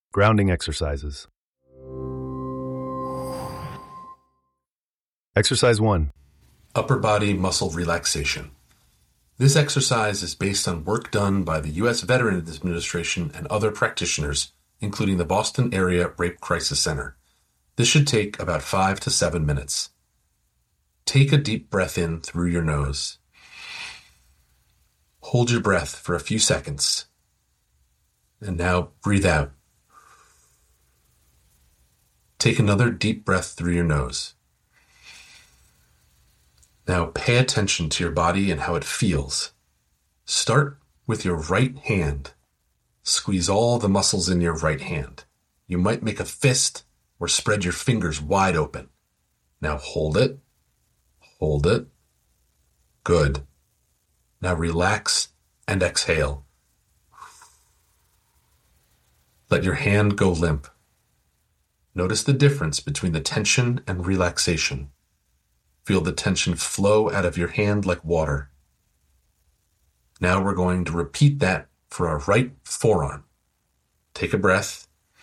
Grounding exercises. Exercise 1. Upper body muscle relaxation. This exercise is based on work done by the U.S. Veterans Administration and other practitioners, including the Boston Area Rape Crisis Center. This should take about 5 to 7 minutes. Take a deep breath in through your nose. Hold your breath for a few seconds. And now breathe out. Take another deep breath through your nose. Now pay attention to your body and how it feels. Start with your right hand. Squeeze all the muscles in your right hand. You might make a fist or spread your fingers wide open. Now hold it. Hold it. Good. Now relax and exhale. Let your hand go limp. Notice the difference between the tension and relaxation. Feel the tension flow out of your hand like water. Now we're going to repeat that for our right forearm. Take a breath.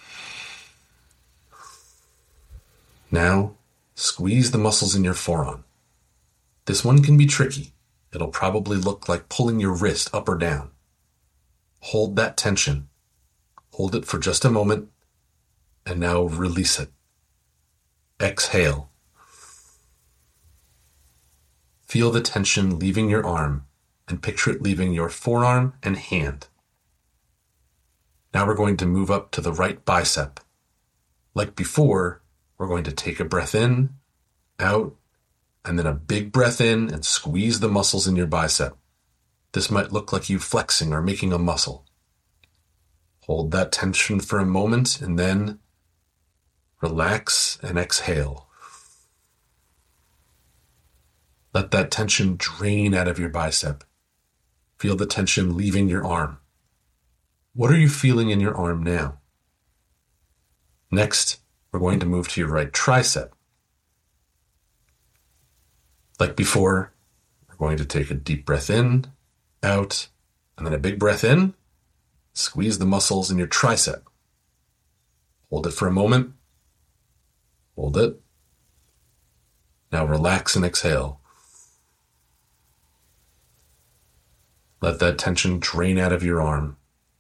Now, squeeze the muscles in your forearm. This one can be tricky. It'll probably look like pulling your wrist up or down. Hold that tension. Hold it for just a moment, and now release it. Exhale. Feel the tension leaving your arm, and picture it leaving your forearm and hand. Now we're going to move up to the right bicep. Like before, we're going to take a breath in, out, and then a big breath in and squeeze the muscles in your bicep. This might look like you flexing or making a muscle. Hold that tension for a moment and then relax and exhale. Let that tension drain out of your bicep. Feel the tension leaving your arm. What are you feeling in your arm now? Next, we're going to move to your right tricep. Like before, we're going to take a deep breath in, out, and then a big breath in. Squeeze the muscles in your tricep. Hold it for a moment. Hold it. Now relax and exhale. Let that tension drain out of your arm.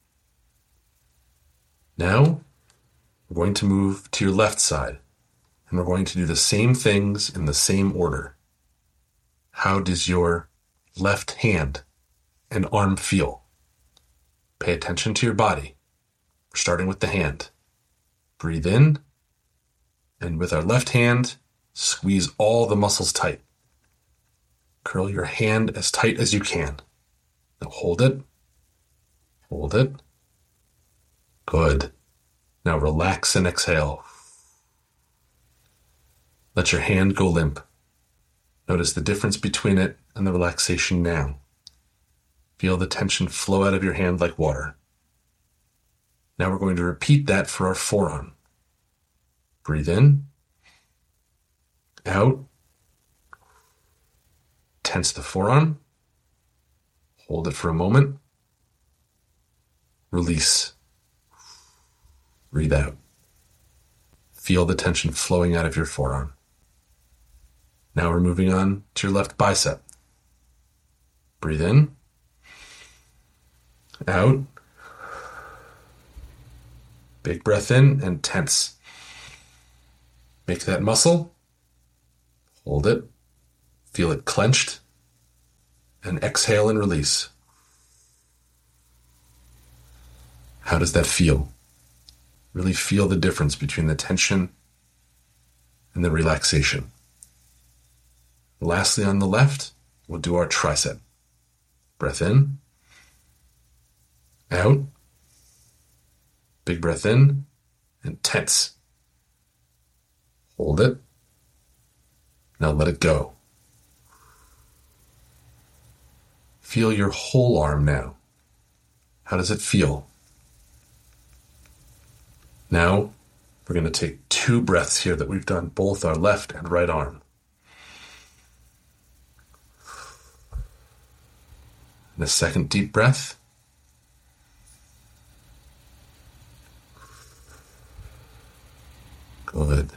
Now, we're going to move to your left side, and we're going to do the same things in the same order. How does your left hand and arm feel? Pay attention to your body. We're starting with the hand. Breathe in, and with our left hand, squeeze all the muscles tight. Curl your hand as tight as you can. Now hold it. Hold it. Good. Now relax and exhale. Let your hand go limp. Notice the difference between it and the relaxation now. Feel the tension flow out of your hand like water. Now we're going to repeat that for our forearm. Breathe in. Out. Tense the forearm. Hold it for a moment. Release. Breathe out. Feel the tension flowing out of your forearm. Now we're moving on to your left bicep. Breathe in. Out. Big breath in and tense. Make that muscle. Hold it. Feel it clenched. And exhale and release. How does that feel? Really feel the difference between the tension and the relaxation. Lastly, on the left, we'll do our tricep. Breath in. Out. Big breath in and tense. Hold it. Now let it go. Feel your whole arm now. How does it feel? Now, we're going to take 2 breaths here that we've done both our left and right arm. And a second deep breath. Good.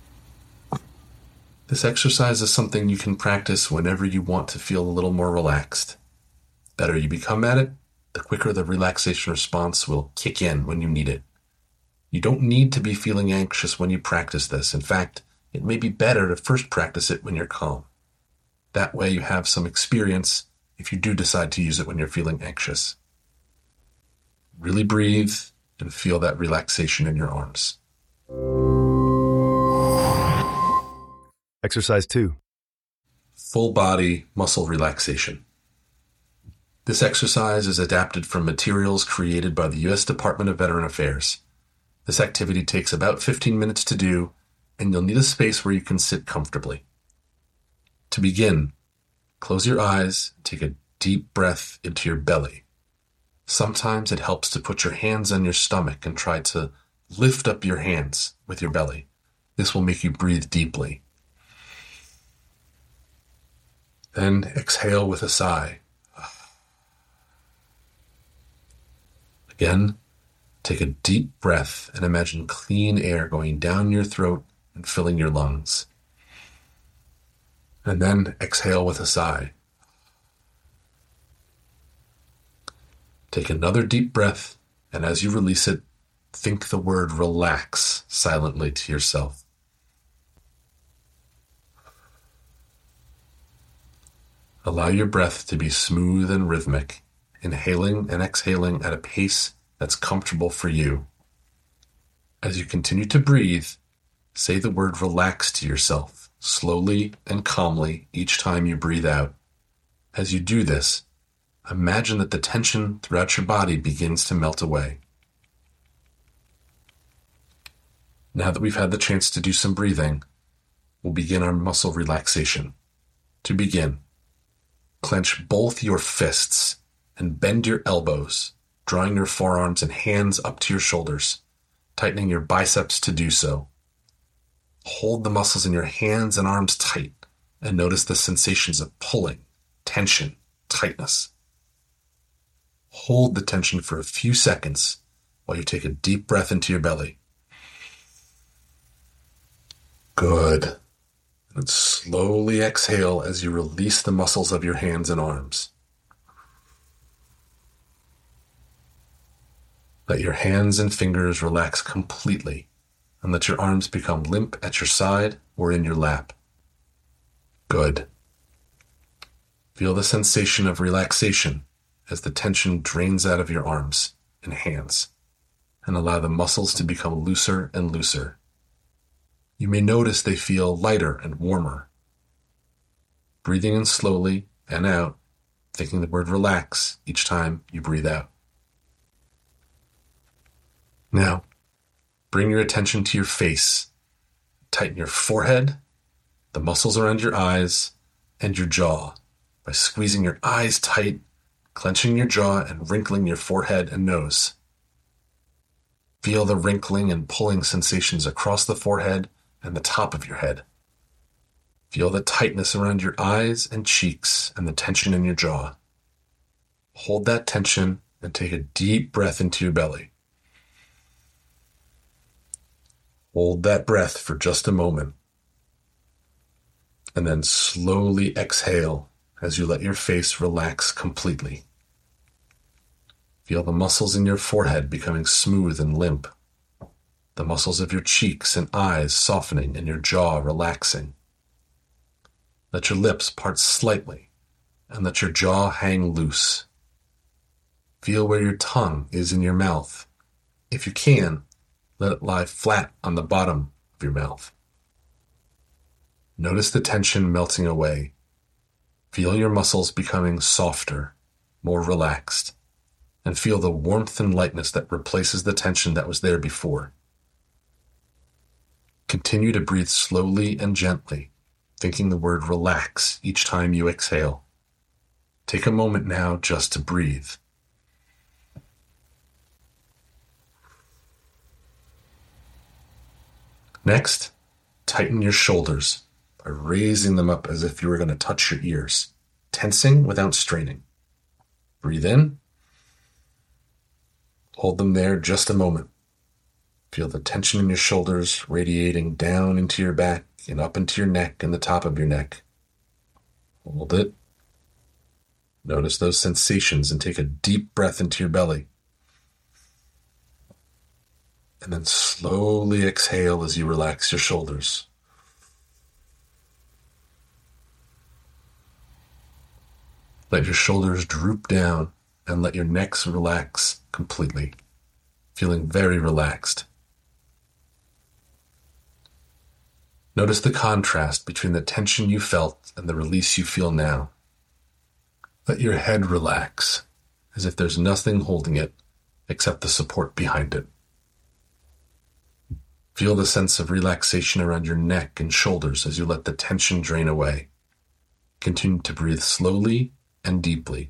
This exercise is something you can practice whenever you want to feel a little more relaxed. The better you become at it, the quicker the relaxation response will kick in when you need it. You don't need to be feeling anxious when you practice this. In fact, it may be better to first practice it when you're calm. That way you have some experience if you do decide to use it when you're feeling anxious. Really breathe and feel that relaxation in your arms. Exercise 2. Full body muscle relaxation. This exercise is adapted from materials created by the U.S. Department of Veteran Affairs. This activity takes about 15 minutes to do, and you'll need a space where you can sit comfortably. To begin, close your eyes, take a deep breath into your belly. Sometimes it helps to put your hands on your stomach and try to lift up your hands with your belly. This will make you breathe deeply. Then exhale with a sigh. Again, take a deep breath and imagine clean air going down your throat and filling your lungs. And then exhale with a sigh. Take another deep breath, and as you release it, think the word relax silently to yourself. Allow your breath to be smooth and rhythmic, inhaling and exhaling at a pace that's comfortable for you. As you continue to breathe, say the word relax to yourself, slowly and calmly each time you breathe out. As you do this, imagine that the tension throughout your body begins to melt away. Now that we've had the chance to do some breathing, we'll begin our muscle relaxation. To begin, clench both your fists and bend your elbows, drawing your forearms and hands up to your shoulders, tightening your biceps to do so. Hold the muscles in your hands and arms tight and notice the sensations of pulling, tension, tightness. Hold the tension for a few seconds while you take a deep breath into your belly. Good. And slowly exhale as you release the muscles of your hands and arms. Let your hands and fingers relax completely, and let your arms become limp at your side or in your lap. Good. Feel the sensation of relaxation as the tension drains out of your arms and hands, and allow the muscles to become looser and looser. You may notice they feel lighter and warmer. Breathing in slowly and out, thinking the word relax each time you breathe out. Now, bring your attention to your face. Tighten your forehead, the muscles around your eyes, and your jaw by squeezing your eyes tight, clenching your jaw, and wrinkling your forehead and nose. Feel the wrinkling and pulling sensations across the forehead and the top of your head. Feel the tightness around your eyes and cheeks and the tension in your jaw. Hold that tension and take a deep breath into your belly. Hold that breath for just a moment, and then slowly exhale as you let your face relax completely. Feel the muscles in your forehead becoming smooth and limp, the muscles of your cheeks and eyes softening and your jaw relaxing. Let your lips part slightly and let your jaw hang loose. Feel where your tongue is in your mouth. If you can, let it lie flat on the bottom of your mouth. Notice the tension melting away. Feel your muscles becoming softer, more relaxed, and feel the warmth and lightness that replaces the tension that was there before. Continue to breathe slowly and gently, thinking the word relax each time you exhale. Take a moment now just to breathe. Next, tighten your shoulders by raising them up as if you were going to touch your ears, tensing without straining. Breathe in. Hold them there just a moment. Feel the tension in your shoulders radiating down into your back and up into your neck and the top of your neck. Hold it. Notice those sensations and take a deep breath into your belly. And then slowly exhale as you relax your shoulders. Let your shoulders droop down and let your necks relax completely, feeling very relaxed. Notice the contrast between the tension you felt and the release you feel now. Let your head relax, as if there's nothing holding it except the support behind it. Feel the sense of relaxation around your neck and shoulders as you let the tension drain away. Continue to breathe slowly and deeply.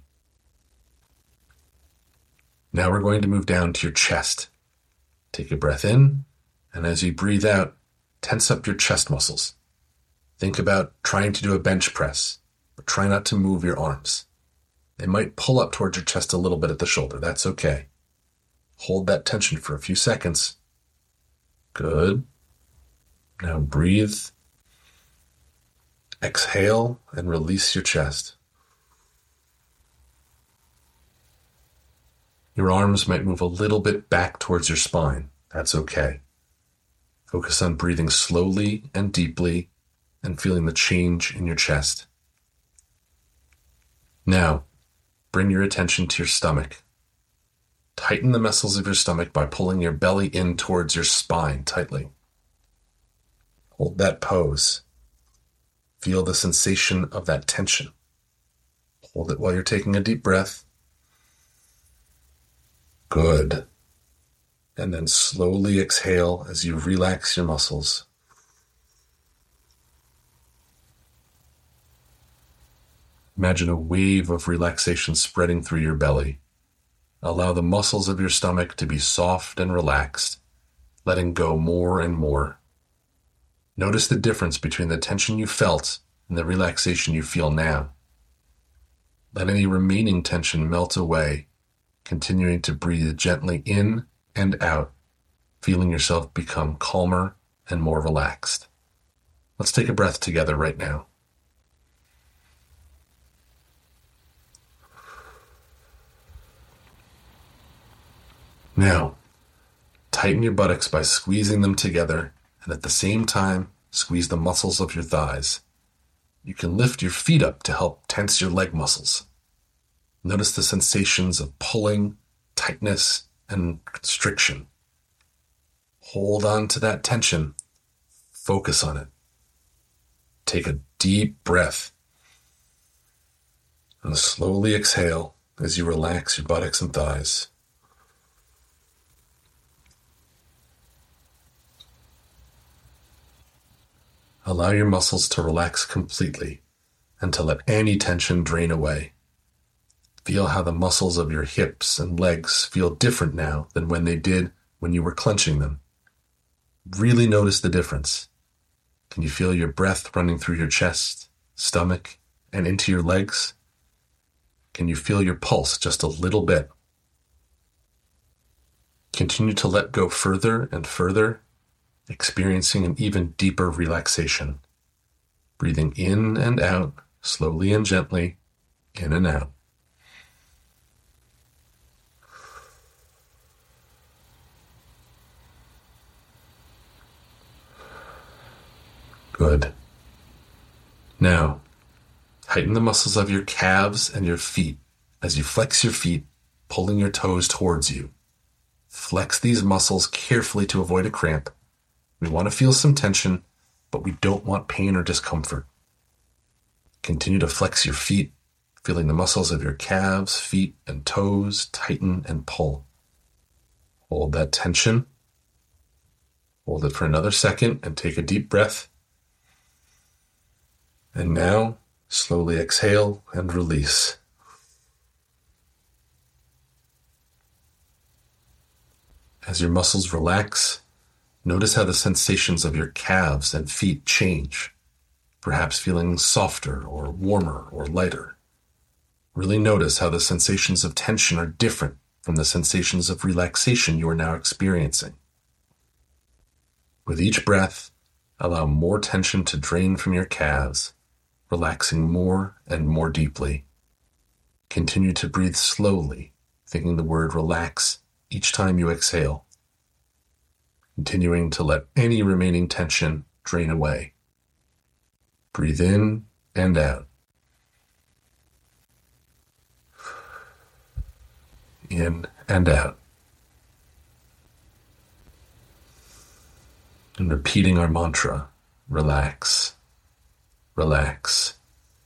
Now we're going to move down to your chest. Take a breath in, and as you breathe out, tense up your chest muscles. Think about trying to do a bench press, but try not to move your arms. They might pull up towards your chest a little bit at the shoulder. That's okay. Hold that tension for a few seconds. Good. Now breathe. Exhale and release your chest. Your arms might move a little bit back towards your spine. That's okay. Focus on breathing slowly and deeply and feeling the change in your chest. Now, bring your attention to your stomach. Tighten the muscles of your stomach by pulling your belly in towards your spine tightly. Hold that pose. Feel the sensation of that tension. Hold it while you're taking a deep breath. Good. And then slowly exhale as you relax your muscles. Imagine a wave of relaxation spreading through your belly. Allow the muscles of your stomach to be soft and relaxed, letting go more and more. Notice the difference between the tension you felt and the relaxation you feel now. Let any remaining tension melt away, continuing to breathe gently in and out, feeling yourself become calmer and more relaxed. Let's take a breath together right now. Now, tighten your buttocks by squeezing them together, and at the same time, squeeze the muscles of your thighs. You can lift your feet up to help tense your leg muscles. Notice the sensations of pulling, tightness, and constriction. Hold on to that tension. Focus on it. Take a deep breath. And slowly exhale as you relax your buttocks and thighs. Allow your muscles to relax completely and to let any tension drain away. Feel how the muscles of your hips and legs feel different now than when they did when you were clenching them. Really notice the difference. Can you feel your breath running through your chest, stomach, and into your legs? Can you feel your pulse just a little bit? Continue to let go further and further, experiencing an even deeper relaxation. Breathing in and out, slowly and gently, in and out. Good. Now, tighten the muscles of your calves and your feet as you flex your feet, pulling your toes towards you. Flex these muscles carefully to avoid a cramp. We want to feel some tension, but we don't want pain or discomfort. Continue to flex your feet, feeling the muscles of your calves, feet, and toes tighten and pull. Hold that tension. Hold it for another second and take a deep breath. And now, slowly exhale and release. As your muscles relax, notice how the sensations of your calves and feet change, perhaps feeling softer or warmer or lighter. Really notice how the sensations of tension are different from the sensations of relaxation you are now experiencing. With each breath, allow more tension to drain from your calves, relaxing more and more deeply. Continue to breathe slowly, thinking the word relax each time you exhale, continuing to let any remaining tension drain away. Breathe in and out. In and out. And repeating our mantra, relax, relax.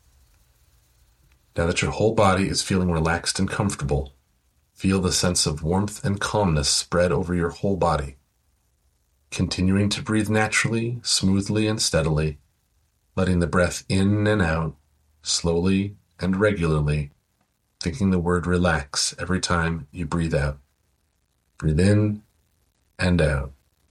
Now that your whole body is feeling relaxed and comfortable, feel the sense of warmth and calmness spread over your whole body. Continuing to breathe naturally, smoothly, and steadily, letting the breath in and out, slowly and regularly, thinking the word relax every time you breathe out. Breathe in and out.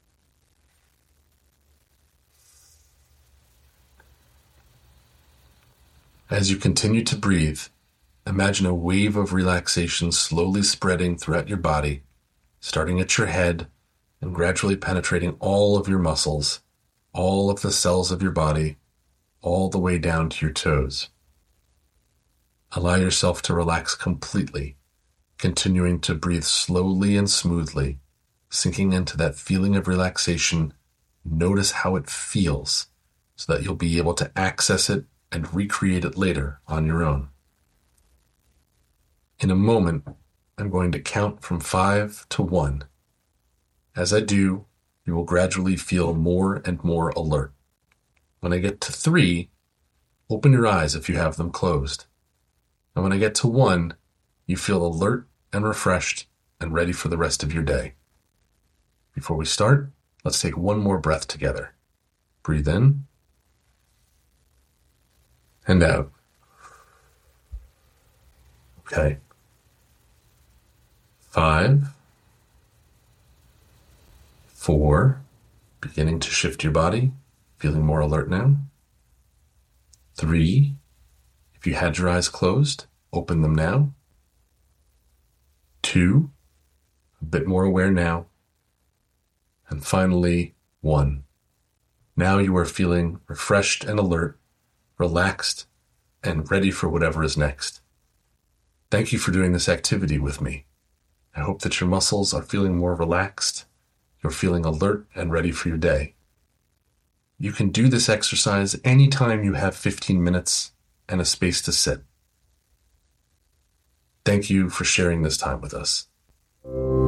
As you continue to breathe, imagine a wave of relaxation slowly spreading throughout your body, starting at your head and gradually penetrating all of your muscles, all of the cells of your body, all the way down to your toes. Allow yourself to relax completely, continuing to breathe slowly and smoothly, sinking into that feeling of relaxation. Notice how it feels so that you'll be able to access it and recreate it later on your own. In a moment, I'm going to count from 5 to 1. As I do, you will gradually feel more and more alert. When I get to 3, open your eyes if you have them closed. And when I get to 1, you feel alert and refreshed and ready for the rest of your day. Before we start, let's take one more breath together. Breathe in and out. Okay. 5, 4, beginning to shift your body, feeling more alert now. 3, if you had your eyes closed, open them now. 2, a bit more aware now. And finally, 1. Now you are feeling refreshed and alert, relaxed, and ready for whatever is next. Thank you for doing this activity with me. I hope that your muscles are feeling more relaxed, you're feeling alert and ready for your day. You can do this exercise anytime you have 15 minutes and a space to sit. Thank you for sharing this time with us.